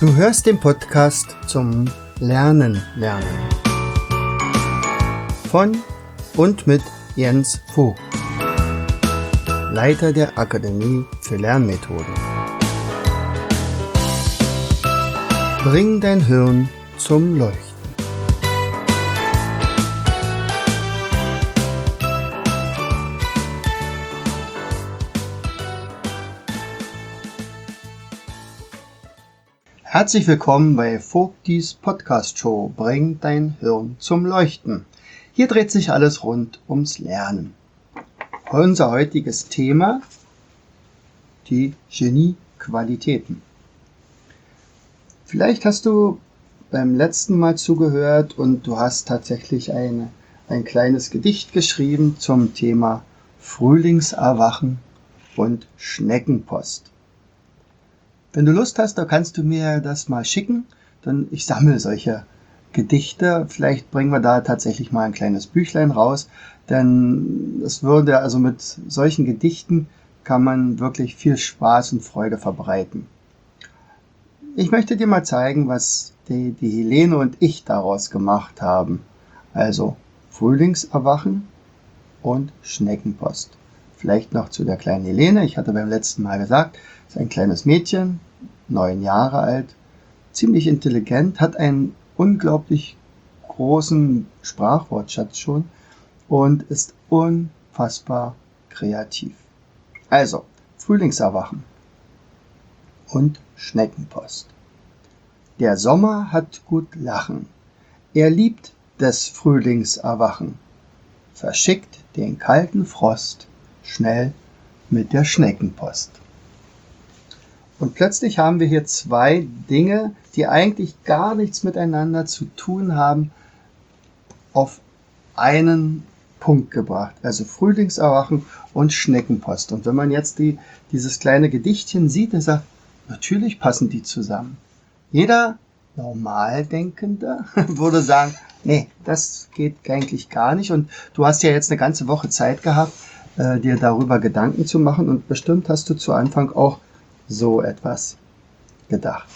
Du hörst den Podcast zum Lernen. Von und mit Jens Vogt, Leiter der Akademie für Lernmethoden. Bring dein Hirn zum Leuchten. Herzlich willkommen bei Vogtis Podcast Show Bring dein Hirn zum Leuchten. Hier dreht sich alles rund ums Lernen. Unser heutiges Thema: die Geniequalitäten. Vielleicht hast du beim letzten Mal zugehört und du hast tatsächlich ein kleines Gedicht geschrieben zum Thema Frühlingserwachen und Schneckenpost. Wenn du Lust hast, dann kannst du mir das mal schicken, denn ich sammle solche Gedichte. Vielleicht bringen wir da tatsächlich mal ein kleines Büchlein raus, denn mit solchen Gedichten kann man wirklich viel Spaß und Freude verbreiten. Ich möchte dir mal zeigen, was die Helene und ich daraus gemacht haben. Also Frühlingserwachen und Schneckenpost. Vielleicht noch zu der kleinen Helene. Ich hatte beim letzten Mal gesagt, ist ein kleines Mädchen, 9 Jahre alt, ziemlich intelligent, hat einen unglaublich großen Sprachwortschatz schon und ist unfassbar kreativ. Also, Frühlingserwachen und Schneckenpost. Der Sommer hat gut Lachen. Er liebt des Frühlingserwachen. Verschickt den kalten Frost schnell mit der Schneckenpost. Und plötzlich haben wir hier zwei Dinge, die eigentlich gar nichts miteinander zu tun haben, auf einen Punkt gebracht. Also Frühlingserwachen und Schneckenpost. Und wenn man jetzt dieses kleine Gedichtchen sieht, dann sagt, natürlich passen die zusammen. Jeder Normaldenkende würde sagen, nee, das geht eigentlich gar nicht. Und du hast ja jetzt eine ganze Woche Zeit gehabt, dir darüber Gedanken zu machen. Und bestimmt hast du zu Anfang auch so etwas gedacht.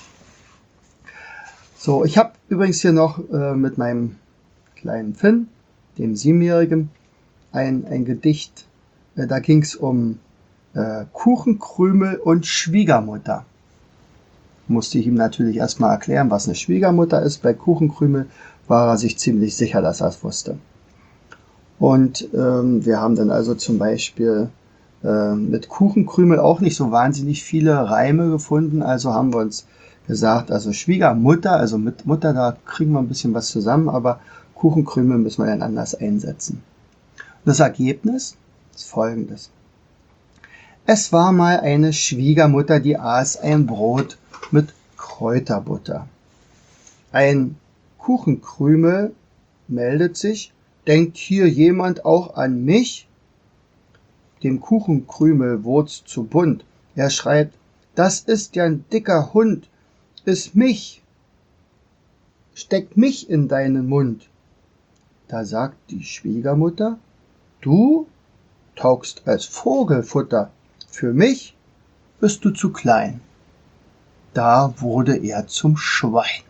So, ich habe übrigens hier noch mit meinem kleinen Finn, dem 7-Jährigen, ein Gedicht. Da ging es um Kuchenkrümel und Schwiegermutter. Musste ich ihm natürlich erstmal erklären, was eine Schwiegermutter ist. Bei Kuchenkrümel war er sich ziemlich sicher, dass er es wusste. Und wir haben dann also zum Beispiel mit Kuchenkrümel auch nicht so wahnsinnig viele Reime gefunden. Also haben wir uns gesagt, also Schwiegermutter, also mit Mutter, da kriegen wir ein bisschen was zusammen, aber Kuchenkrümel müssen wir dann anders einsetzen. Das Ergebnis ist folgendes. Es war mal eine Schwiegermutter, die aß ein Brot mit Kräuterbutter. Ein Kuchenkrümel meldet sich, denkt hier jemand auch an mich? Dem Kuchenkrümel wurd's zu bunt. Er schreit, das ist ja ein dicker Hund, iss mich, steck mich in deinen Mund. Da sagt die Schwiegermutter, du taugst als Vogelfutter, für mich bist du zu klein. Da wurde er zum Schwein.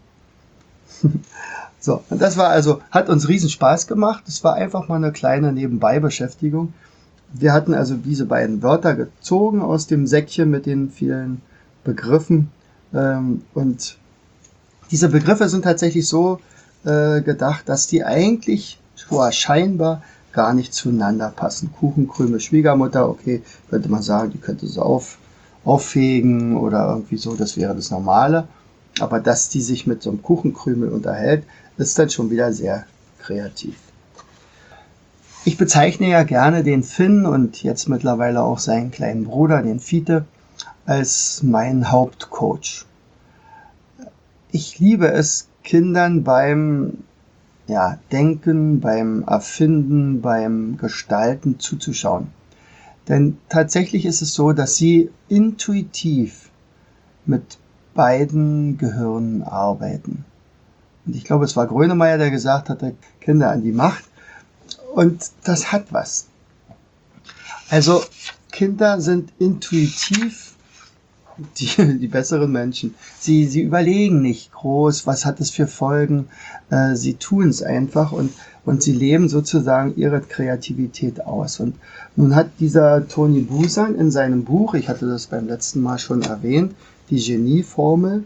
So, und das war also, hat uns riesen Spaß gemacht. Es war einfach mal eine kleine Nebenbei-Beschäftigung. Wir hatten also diese beiden Wörter gezogen aus dem Säckchen mit den vielen Begriffen. Und diese Begriffe sind tatsächlich so gedacht, dass die eigentlich scheinbar gar nicht zueinander passen. Kuchenkrümel, Schwiegermutter, okay, könnte man sagen, die könnte so auffegen oder irgendwie so, das wäre das Normale. Aber dass die sich mit so einem Kuchenkrümel unterhält, ist dann schon wieder sehr kreativ. Ich bezeichne ja gerne den Finn und jetzt mittlerweile auch seinen kleinen Bruder, den Fiete, als meinen Hauptcoach. Ich liebe es, Kindern beim Denken, beim Erfinden, beim Gestalten zuzuschauen. Denn tatsächlich ist es so, dass sie intuitiv mit beiden Gehirnen arbeiten. Und ich glaube, es war Grönemeyer, der gesagt hatte, Kinder an die Macht. Und das hat was. Also Kinder sind intuitiv die besseren Menschen. Sie überlegen nicht groß, was hat es für Folgen. Sie tun es einfach und sie leben sozusagen ihre Kreativität aus. Und nun hat dieser Tony Buzan in seinem Buch, ich hatte das beim letzten Mal schon erwähnt, die Genieformel,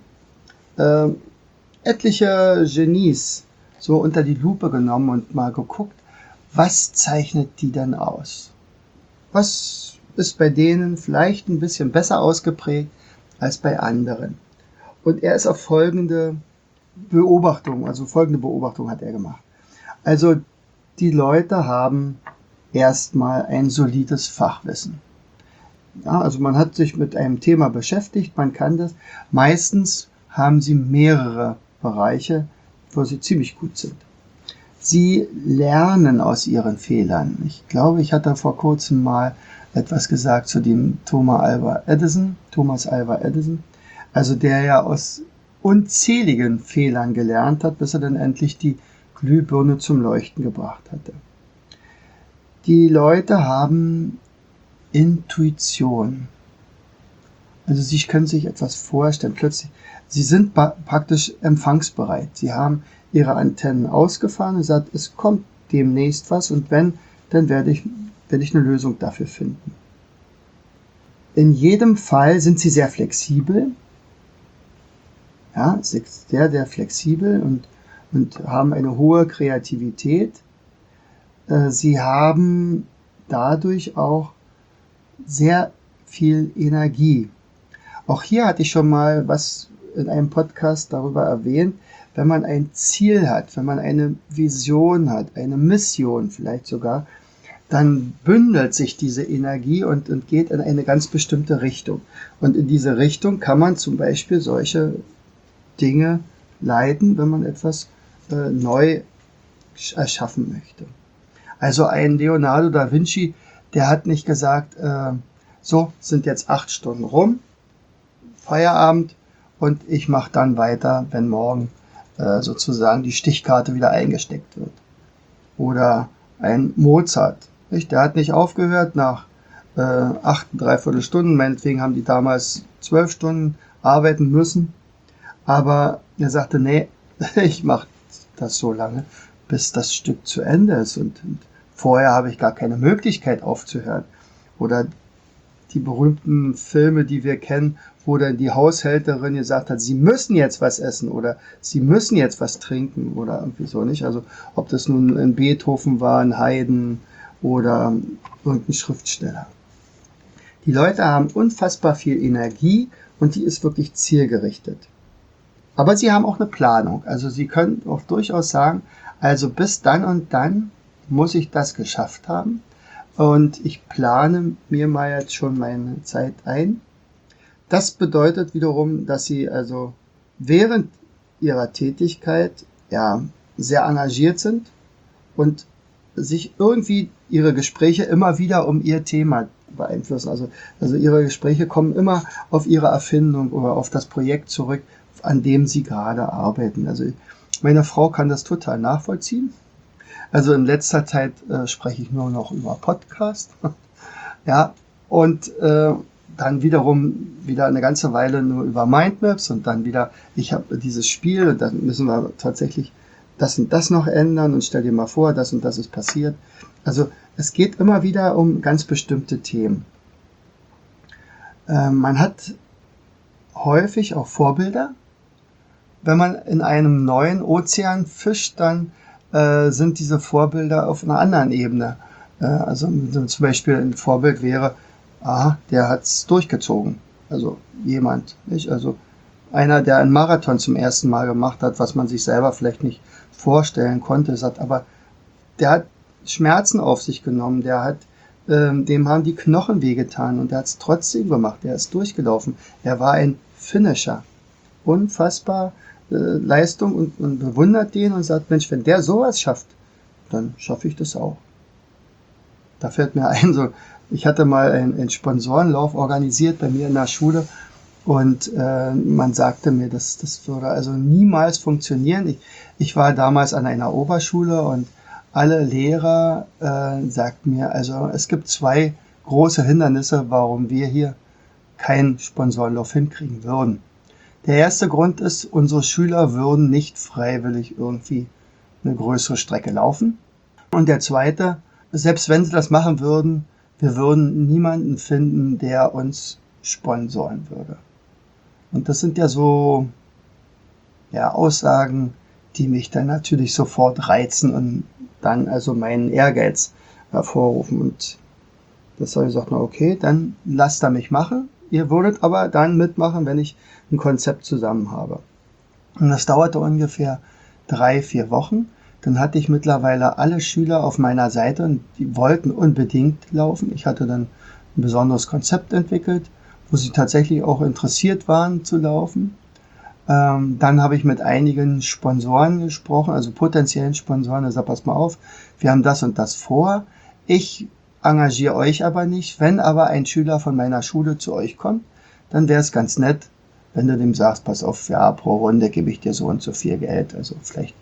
etliche Genies so unter die Lupe genommen und mal geguckt, was zeichnet die denn aus? Was ist bei denen vielleicht ein bisschen besser ausgeprägt als bei anderen? Und er ist auf folgende Beobachtung hat er gemacht. Also die Leute haben erstmal ein solides Fachwissen. Ja, also man hat sich mit einem Thema beschäftigt, man kann das. Meistens haben sie mehrere Bereiche, wo sie ziemlich gut sind. Sie lernen aus ihren Fehlern. Ich glaube, ich hatte vor kurzem mal etwas gesagt zu dem Thomas Alva Edison, also der ja aus unzähligen Fehlern gelernt hat, bis er dann endlich die Glühbirne zum Leuchten gebracht hatte. Die Leute haben Intuition. Also sie können sich etwas vorstellen. Plötzlich, sie sind praktisch empfangsbereit. Sie haben ihre Antennen ausgefahren und sagt, es kommt demnächst was und wenn, dann werde ich eine Lösung dafür finden. In jedem Fall sind sie sehr flexibel. Ja, sehr, sehr flexibel und haben eine hohe Kreativität. Sie haben dadurch auch sehr viel Energie. Auch hier hatte ich schon mal was in einem Podcast darüber erwähnt, wenn man ein Ziel hat, wenn man eine Vision hat, eine Mission vielleicht sogar, dann bündelt sich diese Energie und geht in eine ganz bestimmte Richtung. Und in diese Richtung kann man zum Beispiel solche Dinge leiten, wenn man etwas neu erschaffen möchte. Also ein Leonardo da Vinci, der hat nicht gesagt, so sind jetzt 8 Stunden rum, Feierabend und ich mache dann weiter, wenn morgen sozusagen die Stichkarte wieder eingesteckt wird. Oder ein Mozart, nicht? Der hat nicht aufgehört nach 8,75 Stunden, meinetwegen haben die damals 12 Stunden arbeiten müssen, aber er sagte, nee, ich mache das so lange, bis das Stück zu Ende ist und vorher habe ich gar keine Möglichkeit aufzuhören. Oder die berühmten Filme, die wir kennen, wo dann die Haushälterin gesagt hat, sie müssen jetzt was essen oder sie müssen jetzt was trinken oder irgendwie so, nicht? Also ob das nun ein Beethoven war, ein Haydn oder irgendein Schriftsteller. Die Leute haben unfassbar viel Energie und die ist wirklich zielgerichtet. Aber sie haben auch eine Planung. Also sie können auch durchaus sagen, also bis dann und dann muss ich das geschafft haben. Und ich plane mir mal jetzt schon meine Zeit ein. Das bedeutet wiederum, dass sie also während ihrer Tätigkeit ja sehr engagiert sind und sich irgendwie ihre Gespräche immer wieder um ihr Thema beeinflussen. Also ihre Gespräche kommen immer auf ihre Erfindung oder auf das Projekt zurück, an dem sie gerade arbeiten. Also meine Frau kann das total nachvollziehen. Also in letzter Zeit spreche ich nur noch über Podcast. Ja, und dann wiederum wieder eine ganze Weile nur über Mindmaps und dann wieder, ich habe dieses Spiel und dann müssen wir tatsächlich das und das noch ändern und stell dir mal vor, das und das ist passiert. Also es geht immer wieder um ganz bestimmte Themen. Man hat häufig auch Vorbilder. Wenn man in einem neuen Ozean fischt, dann sind diese Vorbilder auf einer anderen Ebene. Also zum Beispiel ein Vorbild wäre, der hat es durchgezogen. Also jemand, nicht? Also einer, der einen Marathon zum ersten Mal gemacht hat, was man sich selber vielleicht nicht vorstellen konnte, sagt, aber der hat Schmerzen auf sich genommen, dem haben die Knochen wehgetan und der hat es trotzdem gemacht, der ist durchgelaufen. Er war ein Finisher. Unfassbar Leistung und bewundert den und sagt, Mensch, wenn der sowas schafft, dann schaffe ich das auch. Da fällt mir ein, ich hatte mal einen Sponsorenlauf organisiert bei mir in der Schule und man sagte mir, das würde also niemals funktionieren. Ich war damals an einer Oberschule und alle Lehrer sagten mir, also es gibt 2 große Hindernisse, warum wir hier keinen Sponsorenlauf hinkriegen würden. Der erste Grund ist, unsere Schüler würden nicht freiwillig irgendwie eine größere Strecke laufen. Und der zweite, selbst wenn sie das machen würden, wir würden niemanden finden, der uns sponsoren würde. Und das sind ja so Aussagen, die mich dann natürlich sofort reizen und dann also meinen Ehrgeiz hervorrufen. Und das habe ich gesagt, na okay, dann lasst ihr mich machen. Ihr würdet aber dann mitmachen, wenn ich ein Konzept zusammen habe. Und das dauerte ungefähr 3-4 Wochen. Dann hatte ich mittlerweile alle Schüler auf meiner Seite und die wollten unbedingt laufen. Ich hatte dann ein besonderes Konzept entwickelt, wo sie tatsächlich auch interessiert waren zu laufen. Dann habe ich mit einigen Sponsoren gesprochen, also potenziellen Sponsoren. Da sagt, pass mal auf, wir haben das und das vor. Ich engagiere euch aber nicht. Wenn aber ein Schüler von meiner Schule zu euch kommt, dann wäre es ganz nett, wenn du dem sagst, pass auf, ja, pro Runde gebe ich dir so und so viel Geld. Also vielleicht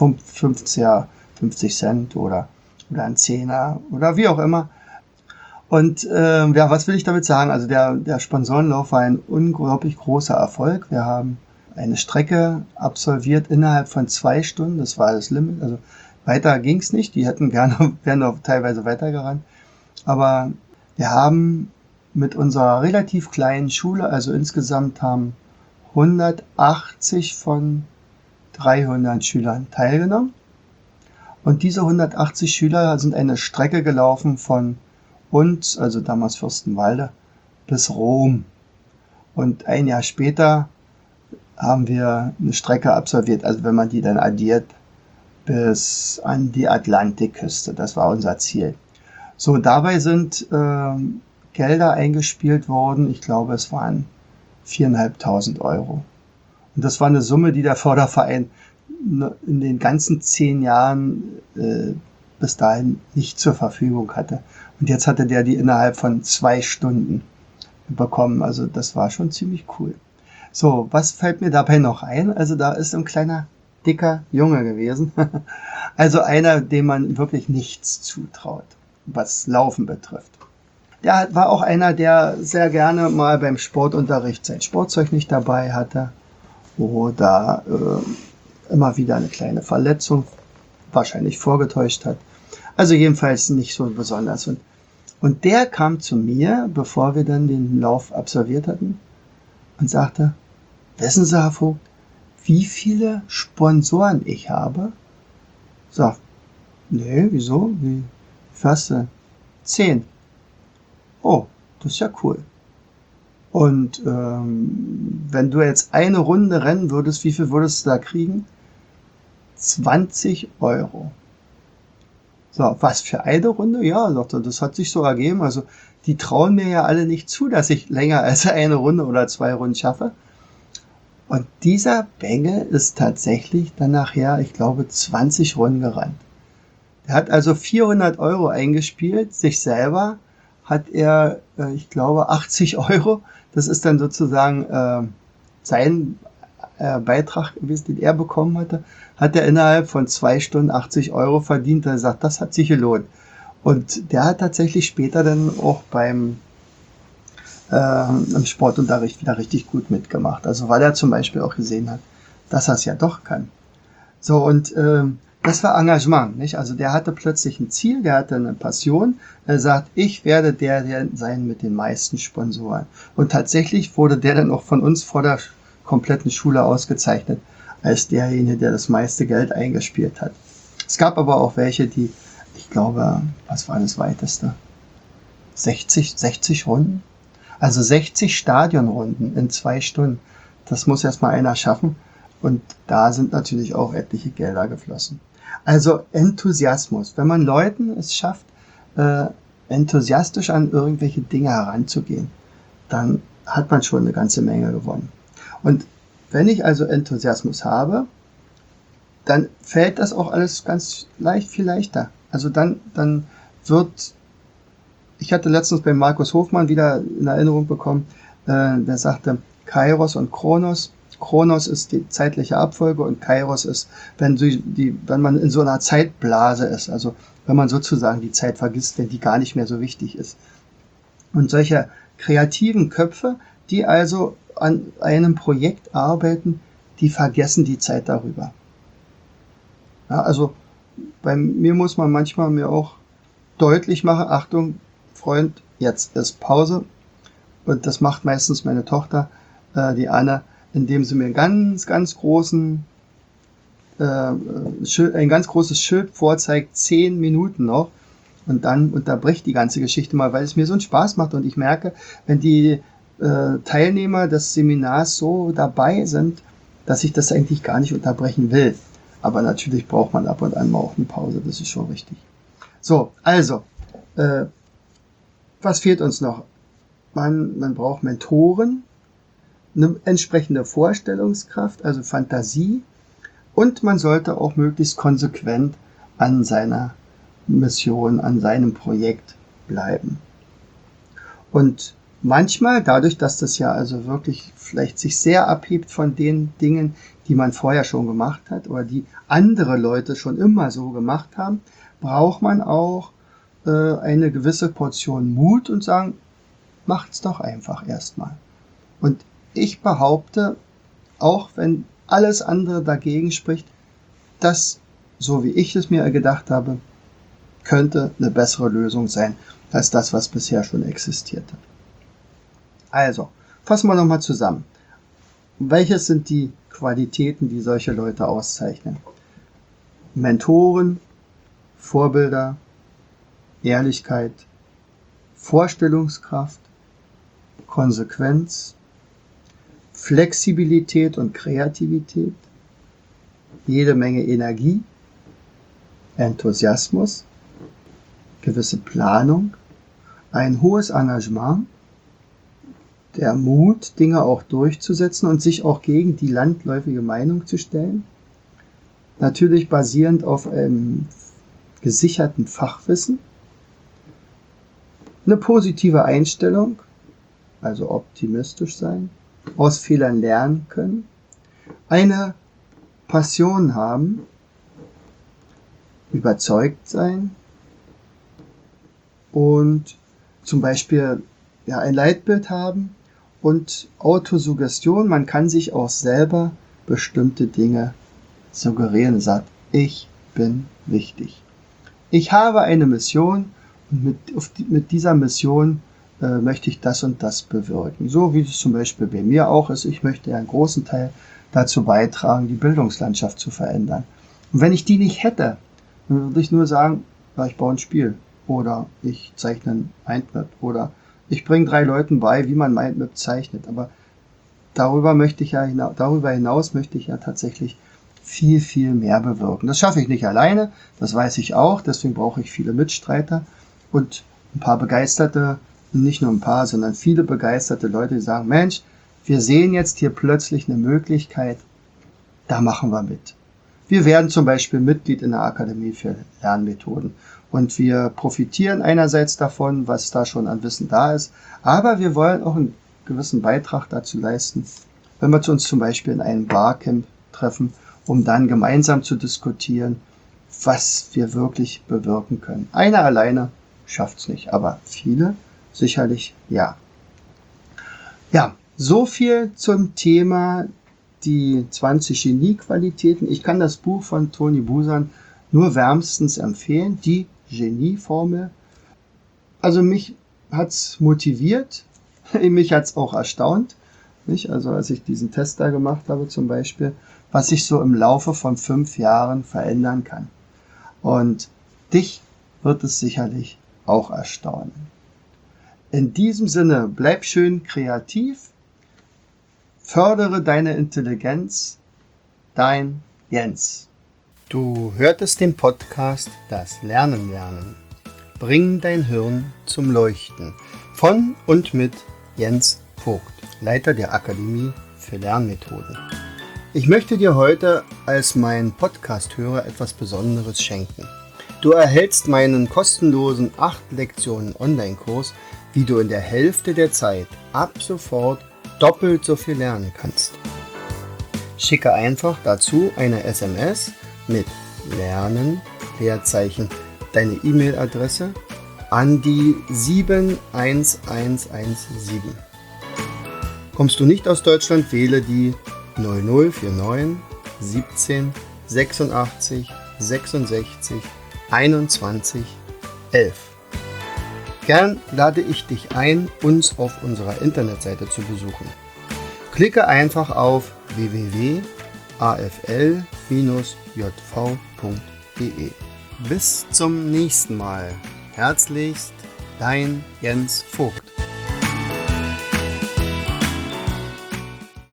50 Cent oder ein Zehner oder wie auch immer. Und was will ich damit sagen? Also der Sponsorenlauf war ein unglaublich großer Erfolg. Wir haben eine Strecke absolviert innerhalb von 2 Stunden. Das war das Limit. Also weiter ging es nicht. Die wären auch teilweise weitergerannt. Aber wir haben mit unserer relativ kleinen Schule, also insgesamt haben 180 von 300 Schülern teilgenommen. Und diese 180 Schüler sind eine Strecke gelaufen von uns, also damals Fürstenwalde, bis Rom. Und ein Jahr später haben wir eine Strecke absolviert, also wenn man die dann addiert, bis an die Atlantikküste. Das war unser Ziel. So, dabei sind Gelder eingespielt worden. Ich glaube, es waren 4.500 Euro. Und das war eine Summe, die der Förderverein in den ganzen 10 Jahren bis dahin nicht zur Verfügung hatte. Und jetzt hatte der die innerhalb von 2 Stunden bekommen. Also das war schon ziemlich cool. So, was fällt mir dabei noch ein? Also da ist ein kleiner, dicker Junge gewesen. Also einer, dem man wirklich nichts zutraut, was Laufen betrifft. Der war auch einer, der sehr gerne mal beim Sportunterricht sein Sportzeug nicht dabei hatte oder immer wieder eine kleine Verletzung wahrscheinlich vorgetäuscht hat. Also jedenfalls nicht so besonders. Und der kam zu mir, bevor wir dann den Lauf absolviert hatten, und sagte, wissen Sie, Herr Vogt, wie viele Sponsoren ich habe? Sag, nee, wieso? Wie fast 10. Oh, das ist ja cool. Und wenn du jetzt eine Runde rennen würdest, wie viel würdest du da kriegen? 20 Euro. So, was für eine Runde? Ja, sagte, das hat sich so ergeben. Also die trauen mir ja alle nicht zu, dass ich länger als eine Runde oder 2 Runden schaffe. Und dieser Bengel ist tatsächlich dann nachher, ich glaube, 20 Runden gerannt. Er hat also 400 Euro eingespielt, sich selber hat er, ich glaube, 80 Euro. Das ist dann sozusagen sein Beitrag gewesen, den er bekommen hatte, hat er innerhalb von 2 Stunden 80 Euro verdient. Er sagt, das hat sich gelohnt. Und der hat tatsächlich später dann auch im Sportunterricht wieder richtig gut mitgemacht. Also weil er zum Beispiel auch gesehen hat, dass er es ja doch kann. So, und das war Engagement, nicht? Also der hatte plötzlich ein Ziel, der hatte eine Passion. Er sagt, ich werde der sein mit den meisten Sponsoren. Und tatsächlich wurde der dann auch von uns vor der kompletten Schule ausgezeichnet als derjenige, der das meiste Geld eingespielt hat. Es gab aber auch welche, die, ich glaube, was war das weiteste? 60 Runden? Also 60 Stadionrunden in 2 Stunden. Das muss erstmal einer schaffen. Und da sind natürlich auch etliche Gelder geflossen. Also Enthusiasmus. Wenn man Leuten es schafft, enthusiastisch an irgendwelche Dinge heranzugehen, dann hat man schon eine ganze Menge gewonnen. Und wenn ich also Enthusiasmus habe, dann fällt das auch alles ganz viel leichter. Also dann wird, ich hatte letztens bei Markus Hofmann wieder in Erinnerung bekommen, der sagte, Kairos und Kronos. Kronos ist die zeitliche Abfolge und Kairos ist, wenn man in so einer Zeitblase ist, also wenn man sozusagen die Zeit vergisst, wenn die gar nicht mehr so wichtig ist. Und solche kreativen Köpfe, die also an einem Projekt arbeiten, die vergessen die Zeit darüber. Ja, also bei mir muss man manchmal mir auch deutlich machen, Achtung, Freund, jetzt ist Pause. Und das macht meistens meine Tochter, die Anne, indem sie mir ein ganz großes Schild vorzeigt, 10 Minuten noch. Und dann unterbricht die ganze Geschichte mal, weil es mir so einen Spaß macht. Und ich merke, wenn die Teilnehmer des Seminars so dabei sind, dass ich das eigentlich gar nicht unterbrechen will. Aber natürlich braucht man ab und an mal auch eine Pause, das ist schon richtig. So, also, was fehlt uns noch? Man braucht Mentoren, eine entsprechende Vorstellungskraft, also Fantasie, und man sollte auch möglichst konsequent an seiner Mission, an seinem Projekt bleiben. Und manchmal, dadurch, dass das ja also wirklich vielleicht sich sehr abhebt von den Dingen, die man vorher schon gemacht hat oder die andere Leute schon immer so gemacht haben, braucht man auch eine gewisse Portion Mut und sagen, macht's doch einfach erstmal. Und ich behaupte, auch wenn alles andere dagegen spricht, dass, so wie ich es mir gedacht habe, könnte eine bessere Lösung sein als das, was bisher schon existierte. Also, fassen wir nochmal zusammen. Welches sind die Qualitäten, die solche Leute auszeichnen? Mentoren, Vorbilder, Ehrlichkeit, Vorstellungskraft, Konsequenz, Flexibilität und Kreativität, jede Menge Energie, Enthusiasmus, gewisse Planung, ein hohes Engagement, der Mut, Dinge auch durchzusetzen und sich auch gegen die landläufige Meinung zu stellen, natürlich basierend auf einem gesicherten Fachwissen, eine positive Einstellung, also optimistisch sein, aus Fehlern lernen können, eine Passion haben, überzeugt sein und zum Beispiel ein Leitbild haben und Autosuggestion, man kann sich auch selber bestimmte Dinge suggerieren, sagt, ich bin wichtig. Ich habe eine Mission und mit dieser Mission möchte ich das und das bewirken. So wie es zum Beispiel bei mir auch ist. Ich möchte einen großen Teil dazu beitragen, die Bildungslandschaft zu verändern. Und wenn ich die nicht hätte, dann würde ich nur sagen, ich baue ein Spiel oder ich zeichne ein Mindmap oder ich bringe 3 Leuten bei, wie man Mindmap zeichnet. Aber darüber hinaus möchte ich ja tatsächlich viel, viel mehr bewirken. Das schaffe ich nicht alleine, das weiß ich auch, deswegen brauche ich viele Mitstreiter und ein paar begeisterte, nicht nur ein paar, sondern viele begeisterte Leute, die sagen, Mensch, wir sehen jetzt hier plötzlich eine Möglichkeit, da machen wir mit. Wir werden zum Beispiel Mitglied in der Akademie für Lernmethoden und wir profitieren einerseits davon, was da schon an Wissen da ist, aber wir wollen auch einen gewissen Beitrag dazu leisten, wenn wir uns zum Beispiel in einem Barcamp treffen, um dann gemeinsam zu diskutieren, was wir wirklich bewirken können. Einer alleine schafft's nicht, aber viele sicherlich ja. Ja, so viel zum Thema die 20 Genie-Qualitäten. Ich kann das Buch von Toni Busan nur wärmstens empfehlen, die Genie-Formel. Also mich hat's motiviert, mich hat's auch erstaunt. Nicht? Also als ich diesen Test da gemacht habe zum Beispiel, was sich so im Laufe von 5 Jahren verändern kann. Und dich wird es sicherlich auch erstaunen. In diesem Sinne, bleib schön kreativ, fördere deine Intelligenz, dein Jens. Du hörtest den Podcast Das Lernen lernen. Bring dein Hirn zum Leuchten. Von und mit Jens Vogt, Leiter der Akademie für Lernmethoden. Ich möchte dir heute als mein Podcast-Hörer etwas Besonderes schenken. Du erhältst meinen kostenlosen 8 Lektionen Online-Kurs, wie du in der Hälfte der Zeit ab sofort doppelt so viel lernen kannst. Schicke einfach dazu eine SMS mit Lernen, Leerzeichen, deine E-Mail-Adresse an die 71117. Kommst du nicht aus Deutschland, wähle die 0049 17 86 66 21 11. Gern lade ich dich ein, uns auf unserer Internetseite zu besuchen. Klicke einfach auf www.afl-jv.de. Bis zum nächsten Mal. Herzlichst, dein Jens Vogt.